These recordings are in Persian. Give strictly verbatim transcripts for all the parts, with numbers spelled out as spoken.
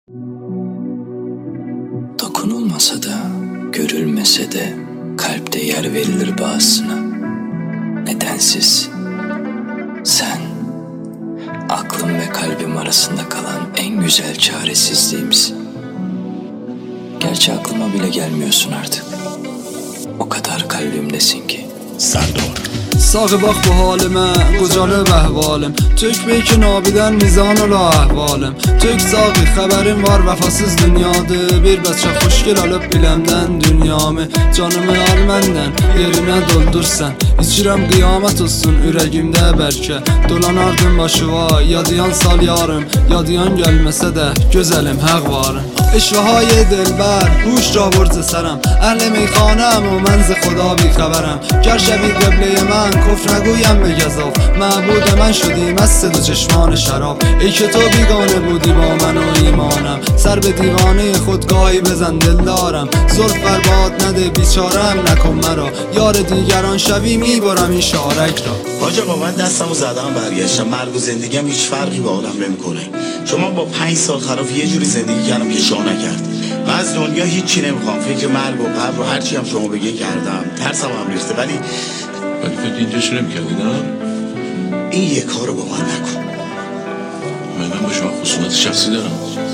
Dokunulmasa da, görülmese de kalpte yer verilir bazısına. Nedensiz. Sen, aklım ve kalbim arasında kalan en güzel çaresizliğimsin. Gerçi aklıma bile gelmiyorsun artık. O kadar kalbimdesin ki. Serdar Sağı bax bu halimə, qocalıb əhvalım. Tök beyki nabidən mizan ola əhvalım. Tök sağı xəbərim var vəfasız dünyadır. Bir bəçə xoşgil alıb biləmdən dünyamı. Canımı al məndən, yerinə doldursan. İçirəm qiyamət olsun ürəgimdə bəlkə. Dolanardım başıva, yadiyan sal yarım. Yadiyan gəlməsə də, gözəlim həq varım. اشوهای دلبر هوش را برد سرم، اهل میخانم و من ز خدا بی خبرم. گر شوی قبله من کفر نگویم به گزاف، معبود من شدی مست دو چشمان شراب. ای که تو بیگانه بودی با من و ایمانم، سر به دیوانه خودگاهی بزن دل دارم. زلف برباد نده بیچارم نکن مرا، یار دیگران شوی میبرم این شارک را. حاج آقا من دستمو زدم برگشتم، مرگ و زندگیم هیچ فرقی با آدم نمیکنه. شما با پنج سال خلاف یه جوری زندگی کردم که شاه نکرد. من از دنیا هیچی نمیخوام، فکر مرگ و قبر و هرچی هم شما بگی کردم. ترسم هم ریخته، ولی ولی فکر اینجا شو نمیکردی نه؟ این یه کارو با من نکن. من با شما خصوصیت شخصی دارم.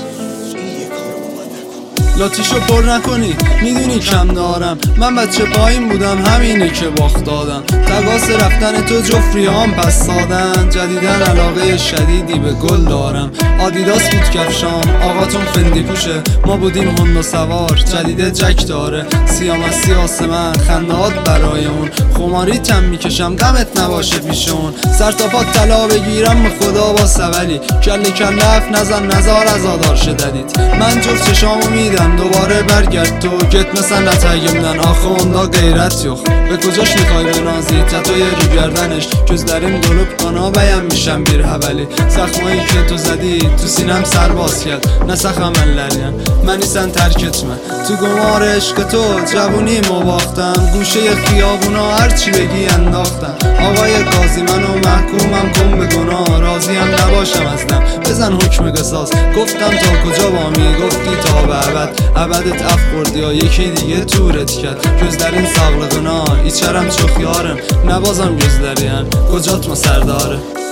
لاتیشو پر نکنی، میدونی کم دارم. من بچه پایین بودم، همینه که باخت دادم. تقاس رفتن تو جفریام پس سادن. جدیدن علاقه شدیدی به گل دارم. آدیداس بود کفشام، آقاتون فندی پوشه. ما بودیم هندو سوار، جدیده جک داره. سیام از سیاس من، خندهات برای اون. خماری تم میکشم، غمت نباشه پیش اون. سر تا پات طلا بگیرم به خدا با سولی. کله کله اف نزن نزار از آدار شددید. من جفت چشامو میدم دوباره برگرد تو. Getməsən ətəyimdən axı onda qeyrət yox. Və qocaş میخوای بنازی تتوی رو گردنش. gözlərim dolub qana bəyənmişəm bir həvəli. Saxmayı ki tu zədی tu sinəm sərbaز کرد. nə səxəm əllərیم məni sən tərk etmə. تو قمار عشق تو جوونیمو باختم. گوشه خیابونا هرچی بگی انداختم. آقای قاضی منو محکومم کن به گناه. راضیم نباشم از دم بزن حکم قصاص. گفتم تا کجا بامی گفتی تا به ابد. ابدت اف برد یا یکی دیگه تورت کرد. gözlərin sağlığına içərəm çox yarım. nə bazam gözləriyəm qocatma sərdare.